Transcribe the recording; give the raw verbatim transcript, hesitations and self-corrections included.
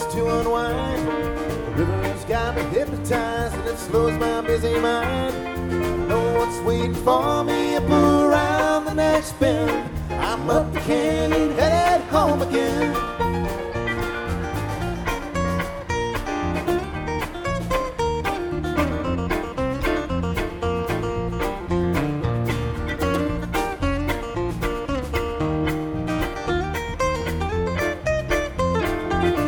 to unwind. The river's got me hypnotized and it slows my busy mind. I know what's waiting for me up around the next bend. I'm up to Kansas